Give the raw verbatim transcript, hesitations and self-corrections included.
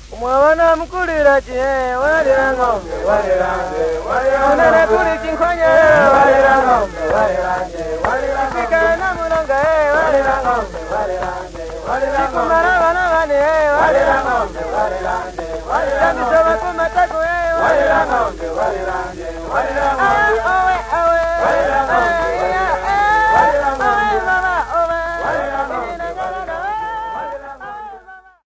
Mwana mkulira chie walira ngombe waliranje waliranje unene kuli chinkonya walira ngombe waliranje waliranje sikana mulonga walira ngombe waliranje waliranje kumara bana bane walira ngombe waliranje waliranje misoma kumatako walira ngombe waliranje